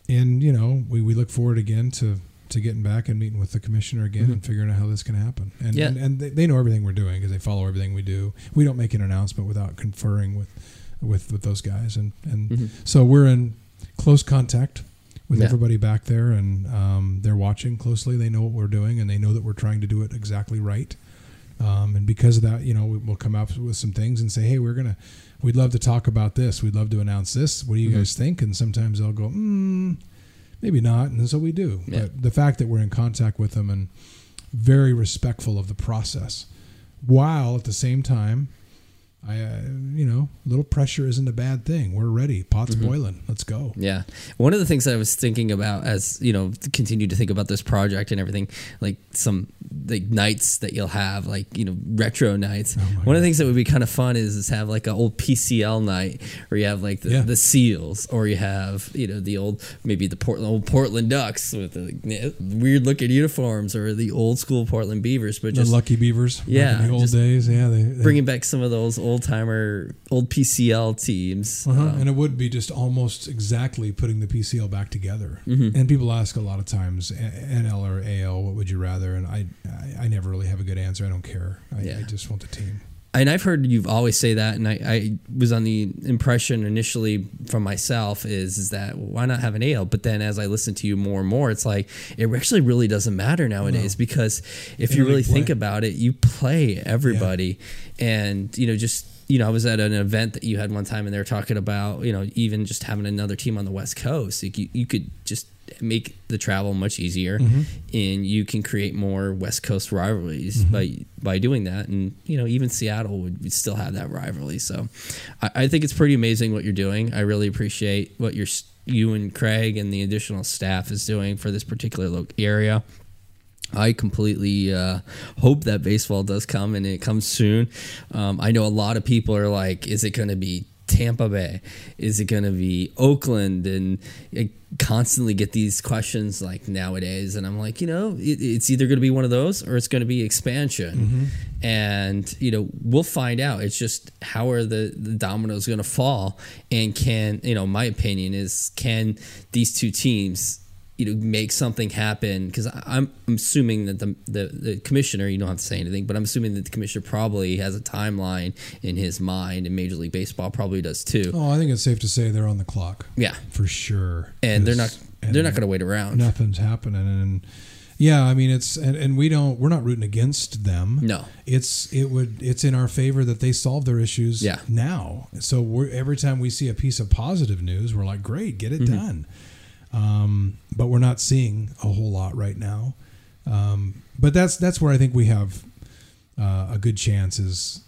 we look forward again to getting back and meeting with the commissioner again and figuring out how this can happen. And they know everything we're doing because they follow everything we do. We don't make an announcement without conferring with those guys. And so we're in close contact with everybody back there, and they're watching closely. They know what we're doing, and they know that we're trying to do it exactly right. And because of that, we'll come up with some things and say, hey, we'd love to talk about this. We'd love to announce this. What do you guys think? And sometimes they'll go, maybe not. And so we do. Yeah. But the fact that we're in contact with them and very respectful of the process, while at the same time little pressure isn't a bad thing. We're ready. Pot's boiling. Let's go. Yeah. One of the things that I was thinking about as, continue to think about this project and everything, like some like nights that you'll have, like, retro nights. One of the things that would be kind of fun is have like an old PCL night where you have like the Seals, or you have, the old Portland Ducks with the weird looking uniforms, or the old school Portland Beavers, but just the Lucky Beavers. Yeah. In the old days. Yeah. They bringing back some of those old PCL teams. And it would be just almost exactly putting the PCL back together. And people ask a lot of times, NL or AL, what would you rather? And I never really have a good answer. I don't care. I just want the team. And I've heard you've always say that, and I was on the impression initially from myself is that why not have an AL? But then as I listen to you more and more, it's like it actually really doesn't matter nowadays, because if you really think about it, you play everybody, and I was at an event that you had one time, and they were talking about even just having another team on the West Coast. Like you could just make the travel much easier, and you can create more West Coast rivalries by doing that. And even Seattle would still have that rivalry. So I think it's pretty amazing what you're doing. I really appreciate what you and Craig and the additional staff is doing for this particular area. I completely hope that baseball does come, and it comes soon. I know a lot of people are like, is it going to be Tampa Bay? Is it going to be Oakland? And I constantly get these questions like nowadays, and I'm like, it's either going to be one of those or it's going to be expansion. And we'll find out. It's just how are the dominoes going to fall, and can my opinion is, can these two teams make something happen? Because I'm assuming that the commissioner, you don't have to say anything, but I'm assuming that the commissioner probably has a timeline in his mind, and Major League Baseball probably does too. Oh, I think it's safe to say they're on the clock. Yeah, for sure. And they're not going to wait around. Nothing's happening, and yeah, I mean we're not rooting against them. No, it's in our favor that they solve their issues now. So every time we see a piece of positive news, we're like, great, get it done. But we're not seeing a whole lot right now. But that's where I think we have a good chance is,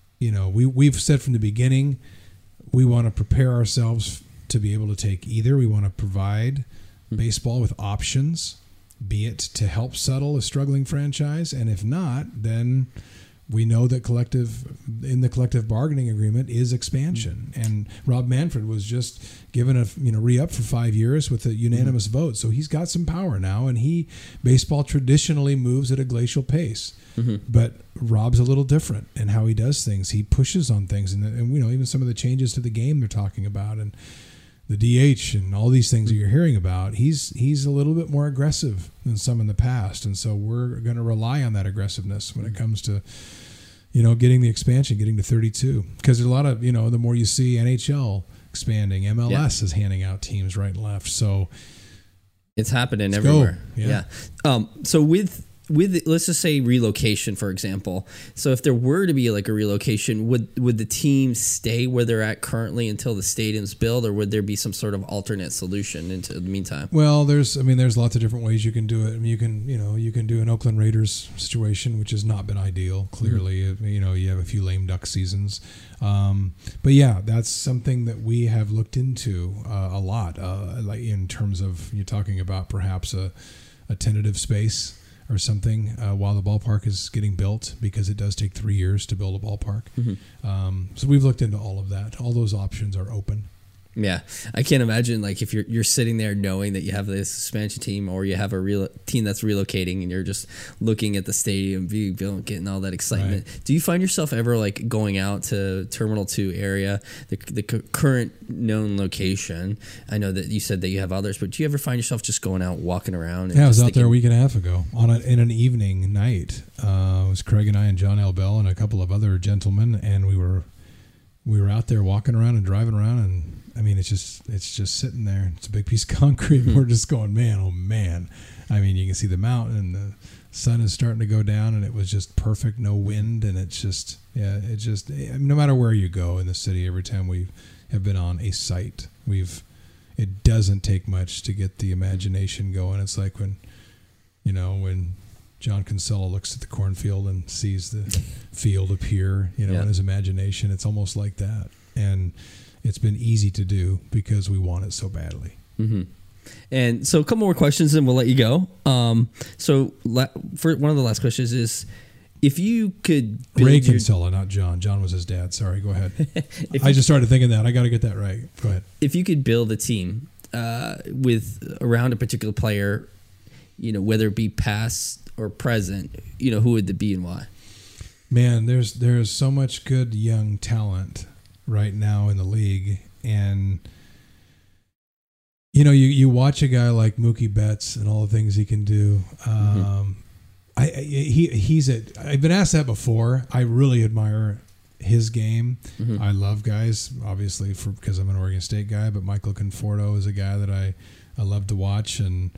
we've said from the beginning, we want to prepare ourselves to be able to take either. We want to provide baseball with options, be it to help settle a struggling franchise. And if not, then we know that in the collective bargaining agreement is expansion. And Rob Manfred was just given a re-up for 5 years with a unanimous vote. So he's got some power now, and baseball traditionally moves at a glacial pace. But Rob's a little different in how he does things. He pushes on things, and even some of the changes to the game they're talking about, and the DH and all these things that you're hearing about, he's a little bit more aggressive than some in the past. And so we're going to rely on that aggressiveness when it comes to getting the expansion, getting to 32. Because there's a lot of, the more you see NHL expanding, MLS is handing out teams right and left. So it's happening everywhere. Go. Yeah. So with let's just say relocation, for example. So if there were to be like a relocation, would the team stay where they're at currently until the stadium's built, or would there be some sort of alternate solution into the meantime? Well, there's lots of different ways you can do it. I mean, you can do an Oakland Raiders situation, which has not been ideal. Clearly, you have a few lame duck seasons. But yeah, that's something that we have looked into a lot, like in terms of, you're talking about perhaps a tentative space or something while the ballpark is getting built, because it does take 3 years to build a ballpark. So we've looked into all of that. All those options are open. Yeah, I can't imagine like if you're sitting there knowing that you have this expansion team, or you have a team that's relocating, and you're just looking at the stadium view, getting all that excitement. Right. Do you find yourself ever like going out to Terminal 2 area, the current known location? I know that you said that you have others, but do you ever find yourself just going out, walking around? And I was out there a week and a half ago in an evening night. It was Craig and I and John L. Bell and a couple of other gentlemen, and we were out there walking around and driving around, and I mean, it's just sitting there. It's a big piece of concrete. We're just going, man, oh man. I mean, you can see the mountain, and the sun is starting to go down, and it was just perfect, no wind, and no matter where you go in the city, every time we have been on a site, it doesn't take much to get the imagination going. It's like when John Kinsella looks at the cornfield and sees the field appear, in his imagination. It's almost like that. And it's been easy to do because we want it so badly. Mm-hmm. And so a couple more questions and we'll let you go. For one of the last questions is, if you could Ray Kinsella, not John. John was his dad. Sorry, go ahead. I just started thinking that. I got to get that right. Go ahead. If you could build a team with around a particular player, whether it be past or present, who would it be and why? Man, there's so much good young talent right now in the league, and you watch a guy like Mookie Betts and all the things he can do. I've been asked that before. I really admire his game. Mm-hmm. I love guys, obviously, because I'm an Oregon State guy, but Michael Conforto is a guy that I love to watch. And,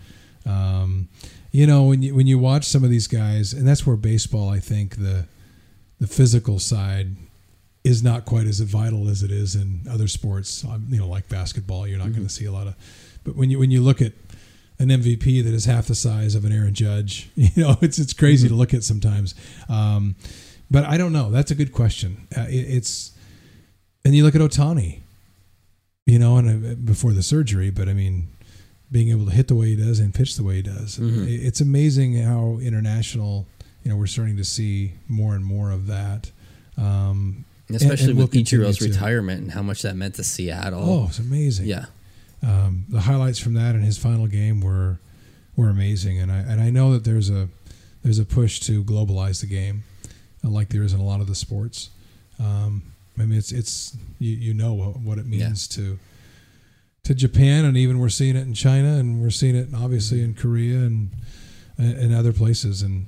when you watch some of these guys, and that's where baseball, I think the physical side is not quite as vital as it is in other sports. Like basketball, you're not going to see a lot of. But when you look at an MVP that is half the size of an Aaron Judge, it's crazy to look at sometimes. But I don't know. That's a good question. And you look at Ohtani, and before the surgery, but I mean, being able to hit the way he does and pitch the way he does. Mm-hmm. It's amazing how international, we're starting to see more and more of that. Especially with Ichiro's retirement and how much that meant to Seattle. Oh, it's amazing. Yeah. The highlights from that in his final game were amazing, and I know that there's a push to globalize the game, like there is in a lot of the sports. It's what it means to Japan, and even we're seeing it in China, and we're seeing it obviously in Korea and other places, and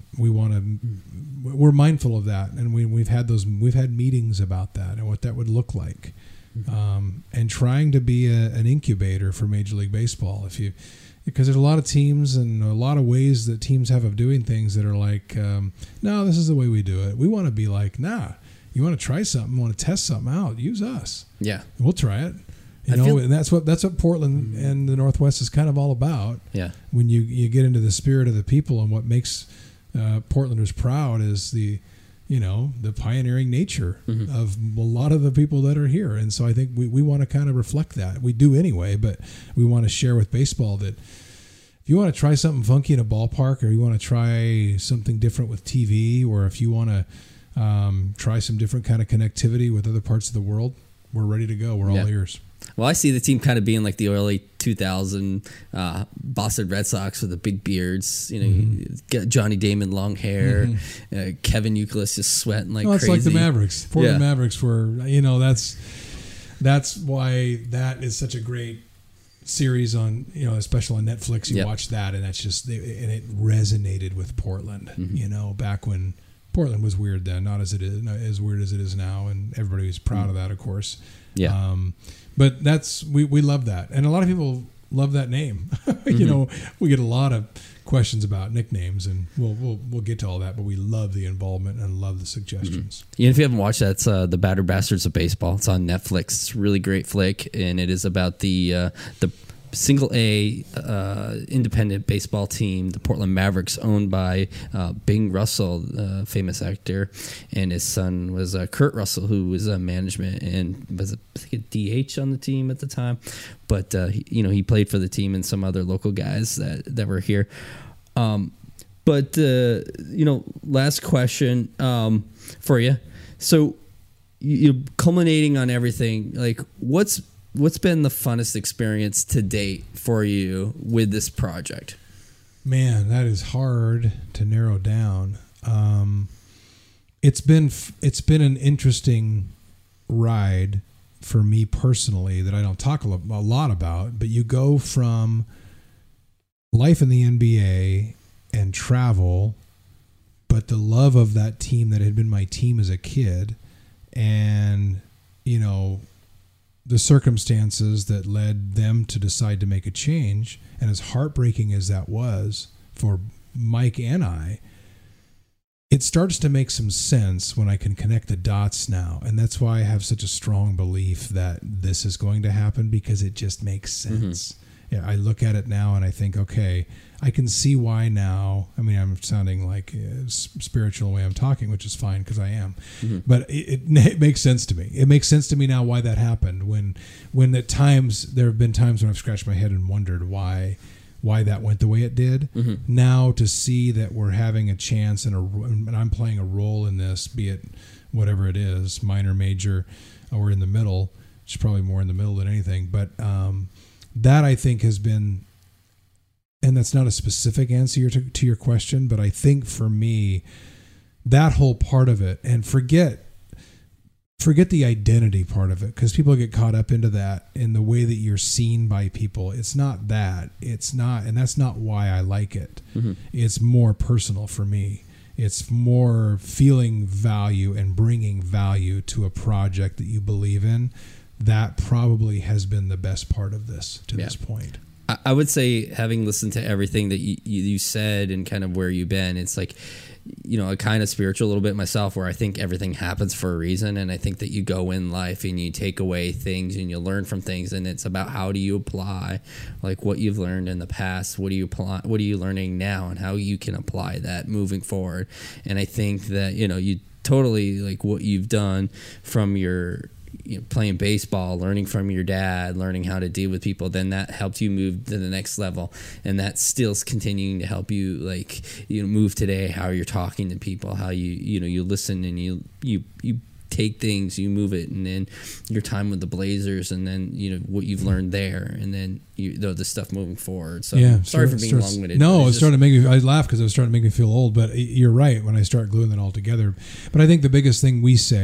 we're mindful of that, and we've had meetings about that and what that would look like. And trying to be an incubator for Major League Baseball, because there's a lot of teams and a lot of ways that teams have of doing things that are like, no, this is the way we do it. We want to be like, nah, you want to try something, want to test something out, use us. Yeah, we'll try it. And that's what Portland and the Northwest is kind of all about. Yeah, when you get into the spirit of the people, and what makes Portlanders proud is the pioneering nature of a lot of the people that are here. And so I think we want to kind of reflect that. We do anyway, but we want to share with baseball that if you want to try something funky in a ballpark, or you want to try something different with TV, or if you want to try some different kind of connectivity with other parts of the world, we're ready to go. We're all ears. Well, I see the team kind of being like the early 2000 Boston Red Sox with the big beards. Got Johnny Damon long hair, Kevin Youkilis just sweating like crazy. It's like the Mavericks. Portland Mavericks were, that's why that is such a great series on, especially on Netflix. You watch that, and that's just, and it resonated with Portland. Back when Portland was weird then, not as weird as it is now, and everybody was proud of that, of course. Yeah. But we love that, and a lot of people love that name. We get a lot of questions about nicknames, and we'll get to all that. But we love the involvement and love the suggestions. Mm-hmm. If you haven't watched that, it's the Battered Bastards of Baseball. It's on Netflix. It's a really great flick, and it is about the single A independent baseball team, the Portland Mavericks, owned by Bing Russell, famous actor, and his son was Kurt Russell, who was management and was I think a DH on the team at the time, but he played for the team and some other local guys that were here. But last question for you. So you're culminating on everything. Like, what's been the funnest experience to date for you with this project? Man, that is hard to narrow down. It's been an interesting ride for me personally that I don't talk a lot about, but you go from life in the NBA and travel, but the love of that team that had been my team as a kid, and the circumstances that led them to decide to make a change, and as heartbreaking as that was for Mike and I, it starts to make some sense when I can connect the dots now. And that's why I have such a strong belief that this is going to happen, because it just makes sense. I look at it now and I think, okay, I can see why now. I mean, I'm sounding like spiritual the way I'm talking, which is fine because I am. Mm-hmm. But it makes sense to me. It makes sense to me now why that happened. When at times, there have been times when I've scratched my head and wondered why that went the way it did. Mm-hmm. Now to see that we're having a chance and I'm playing a role in this, be it whatever it is, minor, major, or in the middle, which is probably more in the middle than anything. But that I think has been, and that's not a specific answer to your question, but I think for me, that whole part of it, and forget the identity part of it, because people get caught up into that in the way that you're seen by people. It's not that. It's not, and that's not why I like it. Mm-hmm. It's more personal for me. It's more feeling value and bringing value to a project that you believe in. That probably has been the best part of this to this point. I would say, having listened to everything that you said and kind of where you've been, it's like, a kind of spiritual a little bit myself, where I think everything happens for a reason. And I think that you go in life and you take away things and you learn from things. And it's about how do you apply like what you've learned in the past? What are you learning now, and how you can apply that moving forward? And I think that, you totally like what you've done from your playing baseball, learning from your dad, learning how to deal with people, then that helped you move to the next level, and that still's continuing to help you move today, how you're talking to people, how you listen, and you take things, you move it, and then your time with the Blazers, and then what you've learned there, and then the stuff moving forward. So sorry for being long-winded. No, it's starting to make me, I laugh because it was starting to make me feel old, but you're right when I start gluing that all together. But I think the biggest thing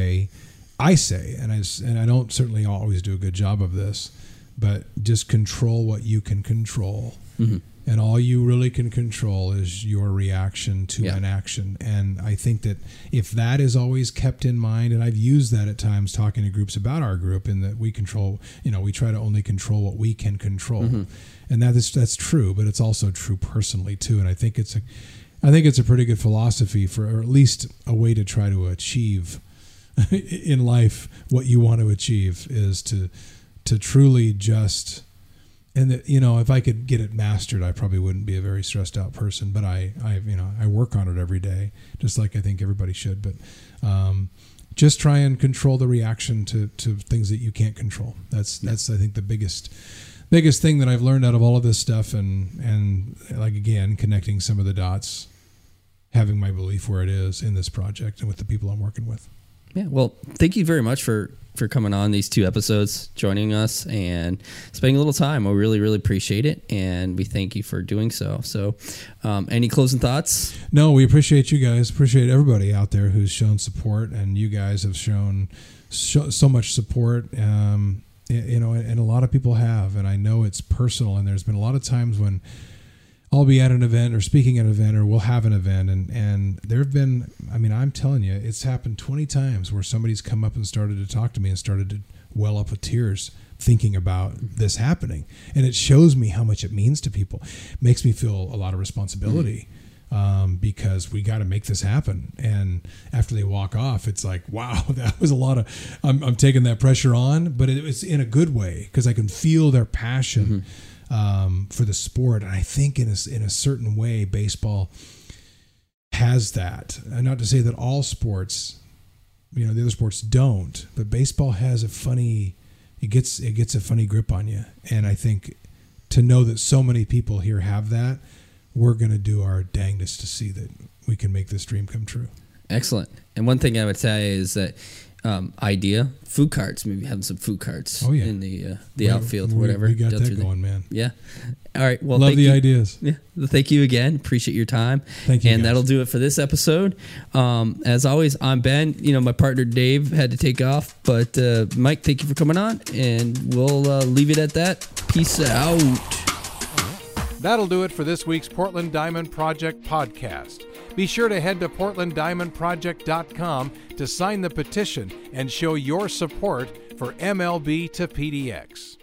I say, and I don't certainly always do a good job of this, but just control what you can control. Mm-hmm. And all you really can control is your reaction to an action. And I think that if that is always kept in mind, and I've used that at times talking to groups about our group, in that we control, we try to only control what we can control. Mm-hmm. And that's true, but it's also true personally too. And I think it's a pretty good philosophy or at least a way to try to achieve in life what you want to achieve, is to truly just, and if I could get it mastered, I probably wouldn't be a very stressed out person, but I work on it every day, just like I think everybody should. But just try and control the reaction to things that you can't control. That's I think the biggest thing that I've learned out of all of this stuff, and like, again, connecting some of the dots, having my belief where it is in this project and with the people I'm working with. Yeah, well, thank you very much for coming on these 2 episodes, joining us, and spending a little time. We really, really appreciate it, and we thank you for doing so. So, any closing thoughts? No, we appreciate you guys. Appreciate everybody out there who's shown support, and you guys have shown so much support, and a lot of people have, and I know it's personal, and there's been a lot of times when I'll be at an event or speaking at an event, or we'll have an event, and there have been, I'm telling you, it's happened 20 times where somebody's come up and started to talk to me and started to well up with tears thinking about this happening. And it shows me how much it means to people. It makes me feel a lot of responsibility, because we got to make this happen. And after they walk off, it's like, wow, that was a lot of, I'm taking that pressure on, but it was in a good way, because I can feel their passion. Mm-hmm. For the sport. And I think in a certain way, baseball has that. And not to say that all sports, the other sports don't, but baseball has it gets a funny grip on you. And I think to know that so many people here have that, we're going to do our dangest to see that we can make this dream come true. Excellent. And one thing I would say is that idea, food carts, maybe having some food carts in the outfield, whatever. We got that going, man. Yeah. All right. Well, love the ideas. Yeah. Thank you again. Appreciate your time. Thank you. And guys. That'll do it for this episode. As always, I'm Ben. My partner Dave had to take off, but Mike, thank you for coming on, and we'll leave it at that. Peace out. That'll do it for this week's Portland Diamond Project podcast. Be sure to head to PortlandDiamondProject.com to sign the petition and show your support for MLB to PDX.